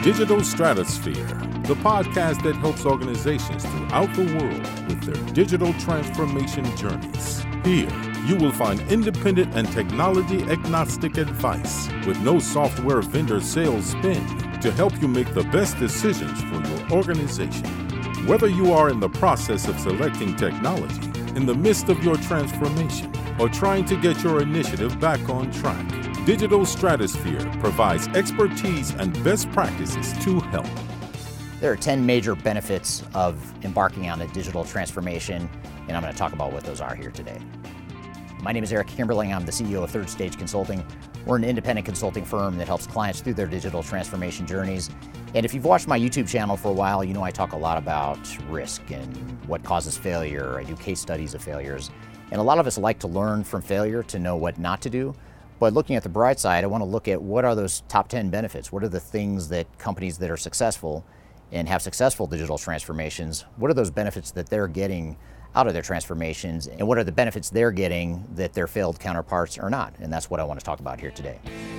Digital Stratosphere, the podcast that helps organizations throughout the world with their digital transformation journeys. Here, you will find independent and technology-agnostic advice with no software vendor sales spin to help you make the best decisions for your organization. Whether you are in the process of selecting technology, in the midst of your transformation, or trying to get your initiative back on track, Digital Stratosphere provides expertise and best practices to help. There are 10 major benefits of embarking on a digital transformation, and I'm going to talk about what those are here today. My name is Eric Kimberling. I'm the CEO of Third Stage Consulting. We're an independent consulting firm that helps clients through their digital transformation journeys. And if you've watched my YouTube channel for a while, you know I talk a lot about risk and what causes failure. I do case studies of failures. And a lot of us like to learn from failure to know what not to do. But looking at the bright side, I want to look at what are those top 10 benefits? What are the things that companies that are successful and have successful digital transformations, what are those benefits that they're getting out of their transformations, and what are the benefits they're getting that their failed counterparts are not? And that's what I want to talk about here today.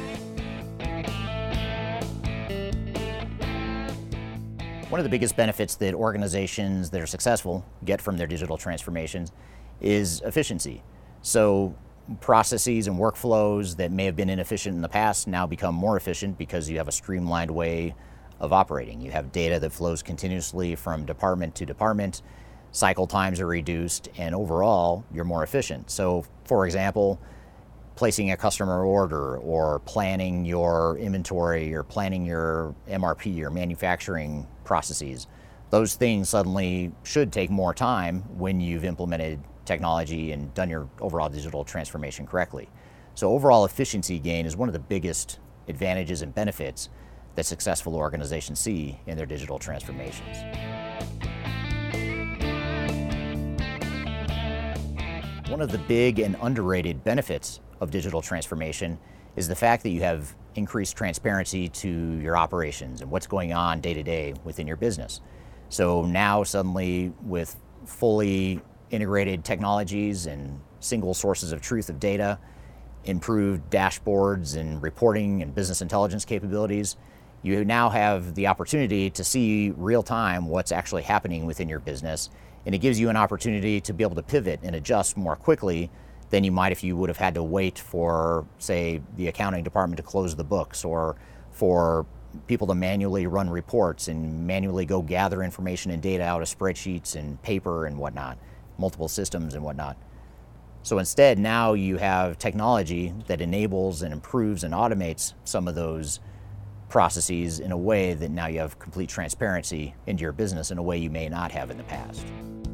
One of the biggest benefits that organizations that are successful get from their digital transformations is efficiency. So processes and workflows that may have been inefficient in the past now become more efficient because you have a streamlined way of operating. You have data that flows continuously from department to department. Cycle times are reduced, and overall, you're more efficient. So, for example, placing a customer order or planning your inventory or planning your MRP or manufacturing processes, those things suddenly should take more time when you've implemented technology and done your overall digital transformation correctly. So overall efficiency gain is one of the biggest advantages and benefits that successful organizations see in their digital transformations. One of the big and underrated benefits of digital transformation is the fact that you have increased transparency to your operations and what's going on day to day within your business. So now suddenly with fully integrated technologies and single sources of truth of data, improved dashboards and reporting and business intelligence capabilities, you now have the opportunity to see real time what's actually happening within your business. And it gives you an opportunity to be able to pivot and adjust more quickly than you might if you would have had to wait for, say, the accounting department to close the books, or for people to manually run reports and manually go gather information and data out of spreadsheets and paper and whatnot, multiple systems and whatnot. So instead, now you have technology that enables and improves and automates some of those processes in a way that now you have complete transparency into your business in a way you may not have in the past.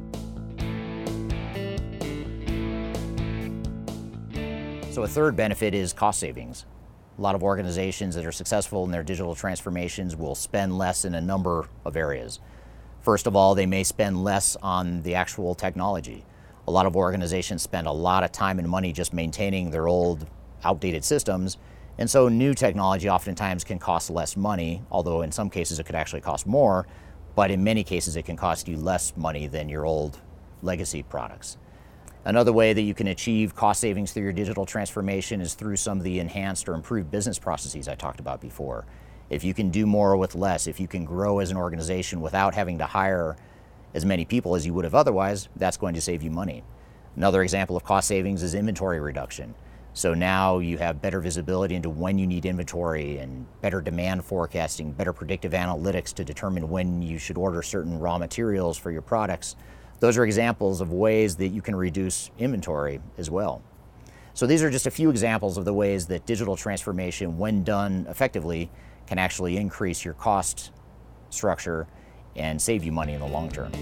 So a third benefit is cost savings. A lot of organizations that are successful in their digital transformations will spend less in a number of areas. First of all, they may spend less on the actual technology. A lot of organizations spend a lot of time and money just maintaining their old, outdated systems, and so new technology oftentimes can cost less money, although in some cases it could actually cost more, but in many cases it can cost you less money than your old legacy products. Another way that you can achieve cost savings through your digital transformation is through some of the enhanced or improved business processes I talked about before. If you can do more with less, if you can grow as an organization without having to hire as many people as you would have otherwise, that's going to save you money. Another example of cost savings is inventory reduction. So now you have better visibility into when you need inventory and better demand forecasting, better predictive analytics to determine when you should order certain raw materials for your products. Those are examples of ways that you can reduce inventory as well. So these are just a few examples of the ways that digital transformation, when done effectively, can actually increase your cost structure and save you money in the long term.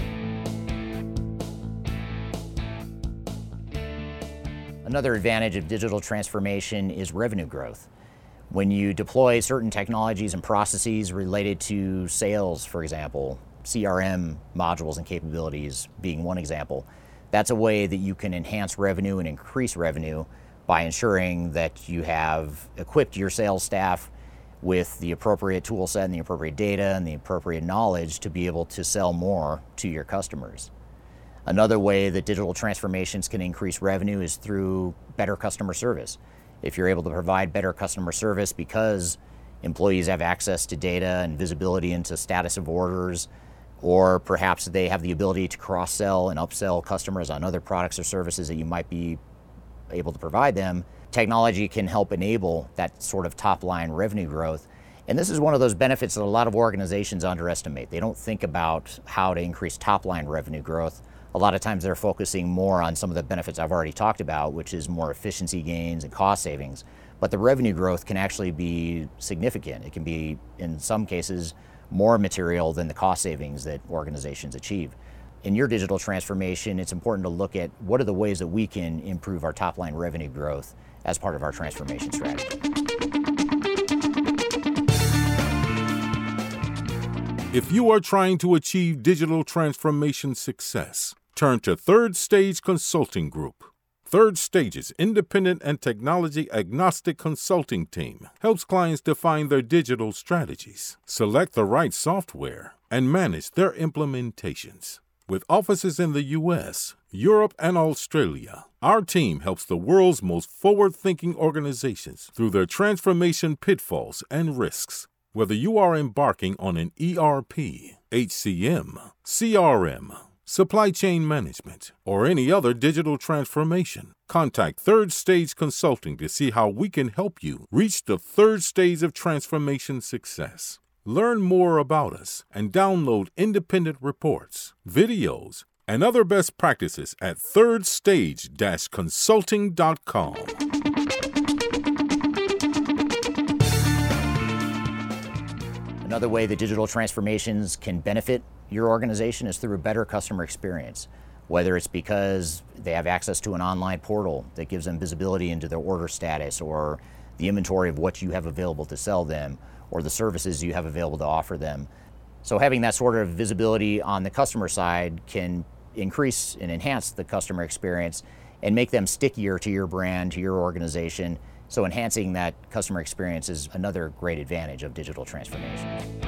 Another advantage of digital transformation is revenue growth. When you deploy certain technologies and processes related to sales, for example, CRM modules and capabilities being one example, that's a way that you can enhance revenue and increase revenue by ensuring that you have equipped your sales staff with the appropriate tool set and the appropriate data and the appropriate knowledge to be able to sell more to your customers. Another way that digital transformations can increase revenue is through better customer service. If you're able to provide better customer service because Employees have access to data and visibility into status of orders, or perhaps they have the ability to cross-sell and upsell customers on other products or services that you might be able to provide them. Technology can help enable that sort of top-line revenue growth. And this is one of those benefits that a lot of organizations underestimate. They don't think about how to increase top-line revenue growth. A lot of times they're focusing more on some of the benefits I've already talked about, which is more efficiency gains and cost savings. But the revenue growth can actually be significant. It can be, in some cases, more material than the cost savings that organizations achieve. In your digital transformation, it's important to look at what are the ways that we can improve our top-line revenue growth as part of our transformation strategy. If you are trying to achieve digital transformation success, turn to Third Stage Consulting Group. Third Stage's independent and technology-agnostic consulting team helps clients define their digital strategies, select the right software, and manage their implementations. With offices in the U.S., Europe, and Australia, our team helps the world's most forward-thinking organizations through their transformation pitfalls and risks. Whether you are embarking on an ERP, HCM, CRM, supply chain management, or any other digital transformation, contact Third Stage Consulting to see how we can help you reach the third stage of transformation success. Learn more about us and download independent reports, videos, and other best practices at thirdstage-consulting.com. Another way that digital transformations can benefit your organization is through a better customer experience, whether it's because they have access to an online portal that gives them visibility into their order status or the inventory of what you have available to sell them or the services you have available to offer them. So having that sort of visibility on the customer side can increase and enhance the customer experience and make them stickier to your brand, to your organization. So enhancing that customer experience is another great advantage of digital transformation.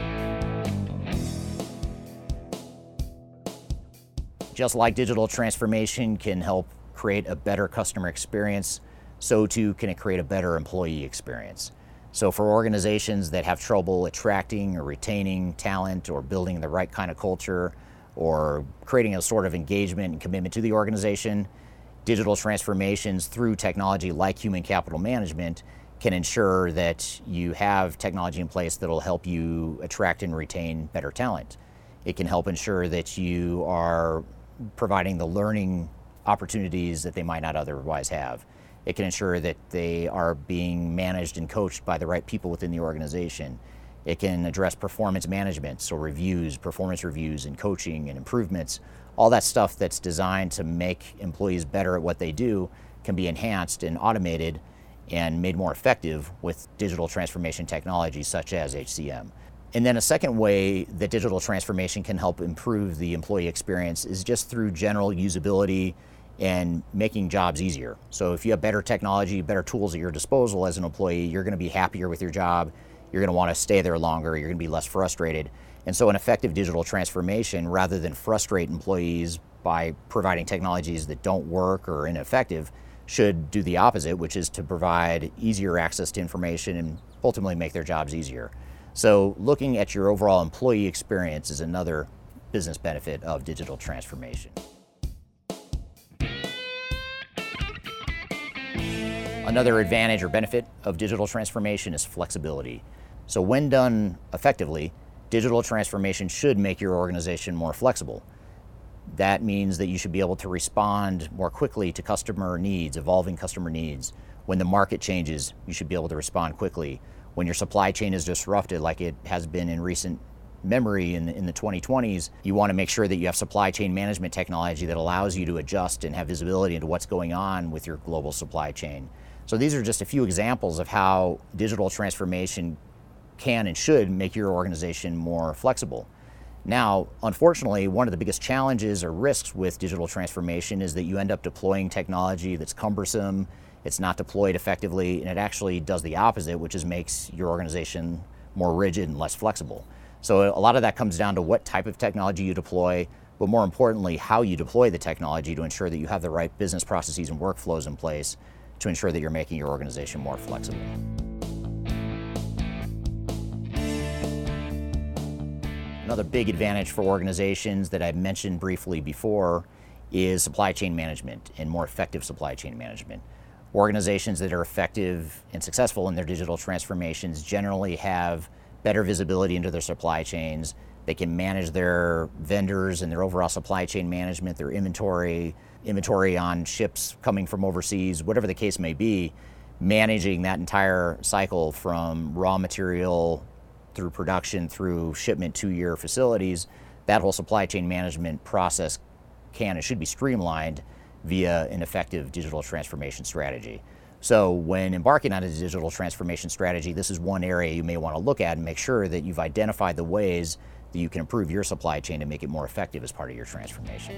Just like digital transformation can help create a better customer experience, so too can it create a better employee experience. So for organizations that have trouble attracting or retaining talent or building the right kind of culture or creating a sort of engagement and commitment to the organization, digital transformations through technology like human capital management can ensure that you have technology in place that will help you attract and retain better talent. It can help ensure that you are providing the learning opportunities that they might not otherwise have. It can ensure that they are being managed and coached by the right people within the organization. It can address performance management, so reviews, performance reviews, and coaching and improvements. All that stuff that's designed to make employees better at what they do can be enhanced and automated and made more effective with digital transformation technologies such as HCM. And then a second way that digital transformation can help improve the employee experience is just through general usability and making jobs easier. So if you have better technology, better tools at your disposal as an employee, you're going to be happier with your job, you're going to want to stay there longer, you're going to be less frustrated. And so an effective digital transformation, rather than frustrate employees by providing technologies that don't work or are ineffective, should do the opposite, which is to provide easier access to information and ultimately make their jobs easier. So looking at your overall employee experience is another business benefit of digital transformation. Another advantage or benefit of digital transformation is flexibility. So when done effectively, digital transformation should make your organization more flexible. That means that you should be able to respond more quickly to customer needs, evolving customer needs. When the market changes, you should be able to respond quickly. When your supply chain is disrupted, like it has been in recent memory in the 2020s, you want to make sure that you have supply chain management technology that allows you to adjust and have visibility into what's going on with your global supply chain. So these are just a few examples of how digital transformation can and should make your organization more flexible. Now, unfortunately, one of the biggest challenges or risks with digital transformation is that you end up deploying technology that's cumbersome, it's not deployed effectively, and it actually does the opposite, which is makes your organization more rigid and less flexible. So a lot of that comes down to what type of technology you deploy, but more importantly, how you deploy the technology to ensure that you have the right business processes and workflows in place to ensure that you're making your organization more flexible. Another big advantage for organizations that I've mentioned briefly before is supply chain management and more effective supply chain management. Organizations that are effective and successful in their digital transformations generally have better visibility into their supply chains. They can manage their vendors and their overall supply chain management, their inventory on ships coming from overseas, whatever the case may be, managing that entire cycle from raw material through production, through shipment to your facilities. That whole supply chain management process can and should be streamlined via an effective digital transformation strategy. So when embarking on a digital transformation strategy, this is one area you may want to look at and make sure that you've identified the ways that you can improve your supply chain to make it more effective as part of your transformation.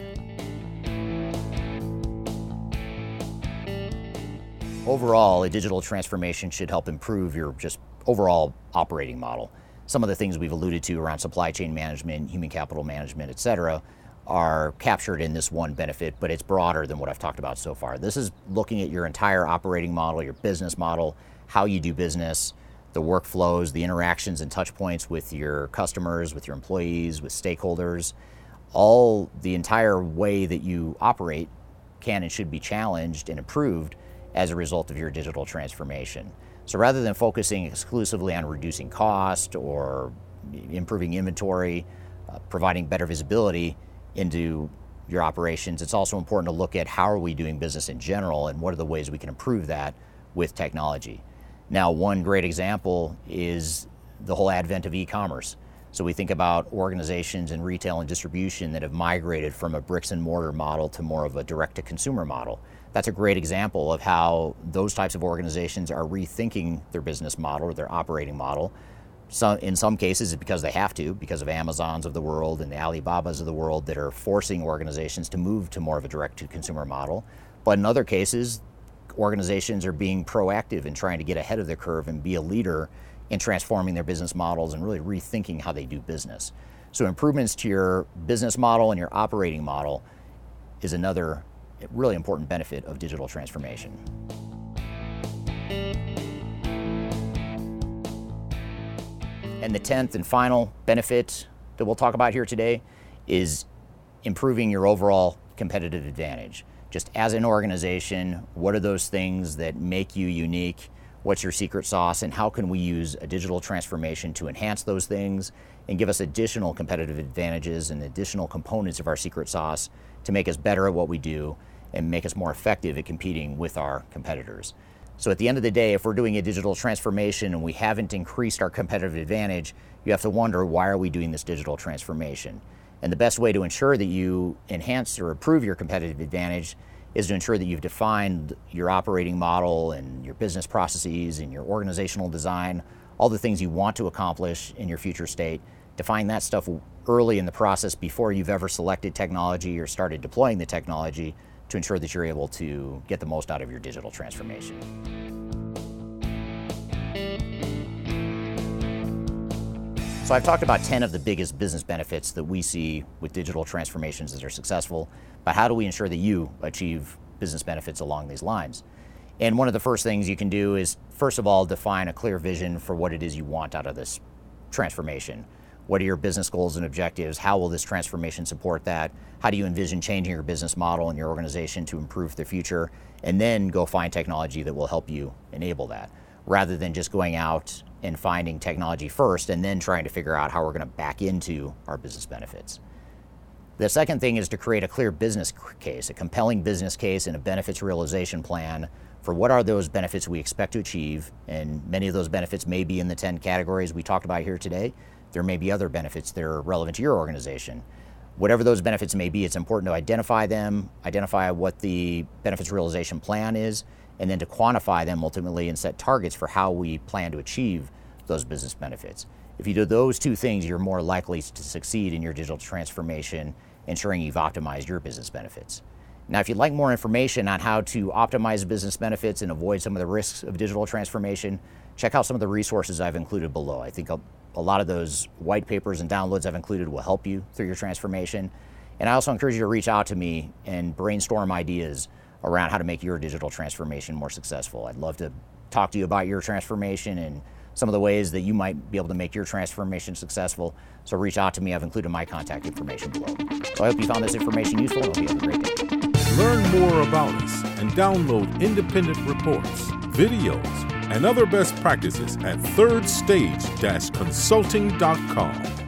Overall, a digital transformation should help improve your just overall operating model. Some of the things we've alluded to around supply chain management, human capital management, et cetera, are captured in this one benefit, but it's broader than what I've talked about so far. This is looking at your entire operating model, your business model, how you do business, the workflows, the interactions and touch points with your customers, with your employees, with stakeholders. All the entire way that you operate can and should be challenged and improved as a result of your digital transformation. So rather than focusing exclusively on reducing cost or improving inventory, providing better visibility into your operations, it's also important to look at how are we doing business in general and what are the ways we can improve that with technology. Now, one great example is the whole advent of e-commerce. So we think about organizations in retail and distribution that have migrated from a bricks and mortar model to more of a direct-to-consumer model. That's a great example of how those types of organizations are rethinking their business model or their operating model. So in some cases, it's because they have to, because of Amazons of the world and the Alibabas of the world that are forcing organizations to move to more of a direct-to-consumer model. But in other cases, organizations are being proactive and trying to get ahead of the curve and be a leader in transforming their business models and really rethinking how they do business. So improvements to your business model and your operating model is another really important benefit of digital transformation. And the 10th and final benefit that we'll talk about here today is improving your overall competitive advantage. Just as an organization, what are those things that make you unique? What's your secret sauce, and how can we use a digital transformation to enhance those things and give us additional competitive advantages and additional components of our secret sauce to make us better at what we do and make us more effective at competing with our competitors. So at the end of the day, if we're doing a digital transformation and we haven't increased our competitive advantage, you have to wonder, why are we doing this digital transformation? And the best way to ensure that you enhance or improve your competitive advantage is to ensure that you've defined your operating model and your business processes and your organizational design, all the things you want to accomplish in your future state. Define that stuff early in the process before you've ever selected technology or started deploying the technology to ensure that you're able to get the most out of your digital transformation. So I've talked about 10 of the biggest business benefits that we see with digital transformations that are successful, but how do we ensure that you achieve business benefits along these lines? And one of the first things you can do is, first of all, define a clear vision for what it is you want out of this transformation. What are your business goals and objectives? How will this transformation support that? How do you envision changing your business model and your organization to improve the future? And then go find technology that will help you enable that, rather than just going out and finding technology first and then trying to figure out how we're going to back into our business benefits. The second thing is to create a clear business case, a compelling business case and a benefits realization plan for what are those benefits we expect to achieve. And many of those benefits may be in the 10 categories we talked about here today. There may be other benefits that are relevant to your organization. Whatever those benefits may be, it's important to identify them, identify what the benefits realization plan is, and then to quantify them ultimately and set targets for how we plan to achieve those business benefits. If you do those two things, you're more likely to succeed in your digital transformation, ensuring you've optimized your business benefits. Now, if you'd like more information on how to optimize business benefits and avoid some of the risks of digital transformation, check out some of the resources I've included below. I think a lot of those white papers and downloads I've included will help you through your transformation. And I also encourage you to reach out to me and brainstorm ideas around how to make your digital transformation more successful. I'd love to talk to you about your transformation and some of the ways that you might be able to make your transformation successful. So reach out to me. I've included my contact information below. So I hope you found this information useful, and hope you have a great day. Learn more about us and download independent reports, videos, and other best practices at thirdstage-consulting.com.